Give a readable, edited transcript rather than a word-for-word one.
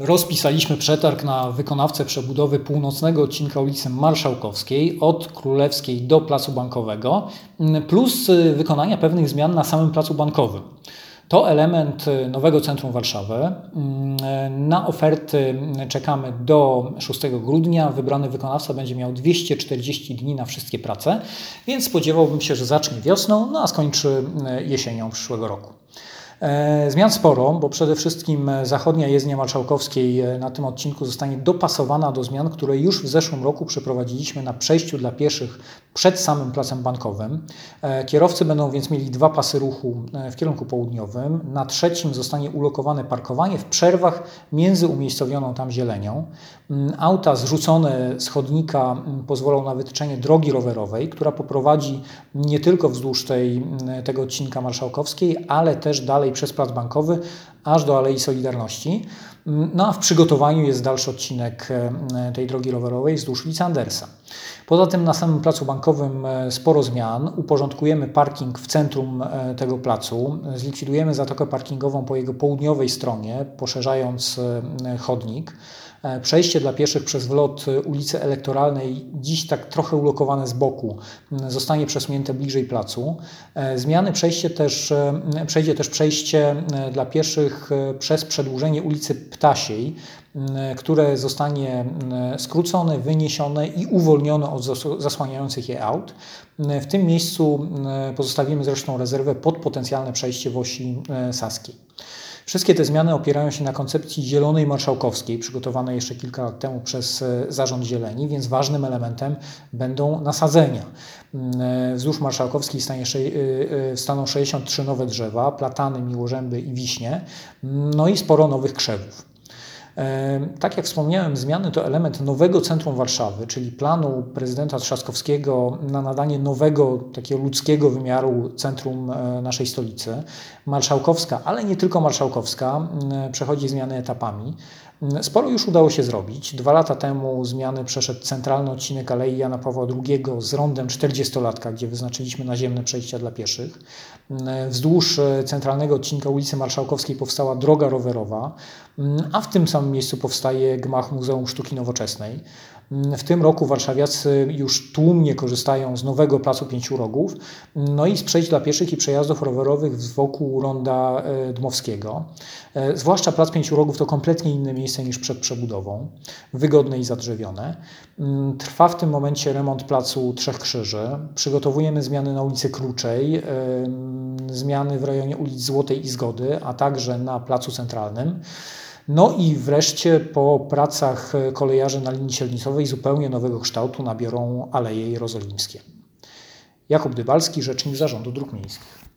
Rozpisaliśmy przetarg na wykonawcę przebudowy północnego odcinka ulicy Marszałkowskiej od Królewskiej do Placu Bankowego, plus wykonania pewnych zmian na samym Placu Bankowym. To element nowego centrum Warszawy. Na oferty czekamy do 6 grudnia. Wybrany wykonawca będzie miał 240 dni na wszystkie prace, więc spodziewałbym się, że zacznie wiosną, a skończy jesienią przyszłego roku. Zmian sporo, bo przede wszystkim zachodnia jezdnia Marszałkowskiej na tym odcinku zostanie dopasowana do zmian, które już w zeszłym roku przeprowadziliśmy na przejściu dla pieszych przed samym Placem Bankowym. Kierowcy będą więc mieli 2 pasy ruchu w kierunku południowym. Na trzecim zostanie ulokowane parkowanie w przerwach między umiejscowioną tam zielenią. Auta zrzucone z chodnika pozwolą na wytyczenie drogi rowerowej, która poprowadzi nie tylko wzdłuż tego odcinka Marszałkowskiej, ale też dalej przez Plac Bankowy, aż do Alei Solidarności. A w przygotowaniu jest dalszy odcinek tej drogi rowerowej wzdłuż ulicy Andersa. Poza tym na samym Placu Bankowym sporo zmian. Uporządkujemy parking w centrum tego placu. Zlikwidujemy zatokę parkingową po jego południowej stronie, poszerzając chodnik. Przejście dla pieszych przez wlot ulicy Elektoralnej, dziś tak trochę ulokowane z boku, zostanie przesunięte bliżej placu. Przejdzie też przejście dla pieszych przez przedłużenie ulicy Ptasiej, które zostanie skrócone, wyniesione i uwolnione od zasłaniających je aut. W tym miejscu pozostawimy zresztą rezerwę pod potencjalne przejście w osi Saskiej. Wszystkie te zmiany opierają się na koncepcji zielonej marszałkowskiej, przygotowanej jeszcze kilka lat temu przez Zarząd Zieleni, więc ważnym elementem będą nasadzenia. Wzdłuż Marszałkowskiej staną 63 nowe drzewa, platany, miłożęby i wiśnie, i sporo nowych krzewów. Tak jak wspomniałem, zmiany to element nowego centrum Warszawy, czyli planu prezydenta Trzaskowskiego na nadanie nowego, takiego ludzkiego wymiaru centrum naszej stolicy. Marszałkowska, ale nie tylko Marszałkowska, przechodzi zmiany etapami. Sporo już udało się zrobić. 2 lata temu zmiany przeszedł centralny odcinek Alei Jana Pawła II z rondem 40-latka, gdzie wyznaczyliśmy naziemne przejścia dla pieszych. Wzdłuż centralnego odcinka ulicy Marszałkowskiej powstała droga rowerowa, a w tym samym miejscu powstaje gmach Muzeum Sztuki Nowoczesnej. W tym roku warszawiacy już tłumnie korzystają z nowego Placu Pięciu Rogów, i z przejść dla pieszych i przejazdów rowerowych wokół Ronda Dmowskiego. Zwłaszcza Plac Pięciu Rogów to kompletnie inne miejsce niż przed przebudową, wygodne i zadrzewione. Trwa w tym momencie remont Placu Trzech Krzyży. Przygotowujemy zmiany na ulicy Kruczej, zmiany w rejonie ulic Złotej i Zgody, a także na Placu Centralnym. I wreszcie po pracach kolejarzy na linii średnicowej zupełnie nowego kształtu nabiorą Aleje Jerozolimskie. Jakub Dybalski, rzecznik Zarządu Dróg Miejskich.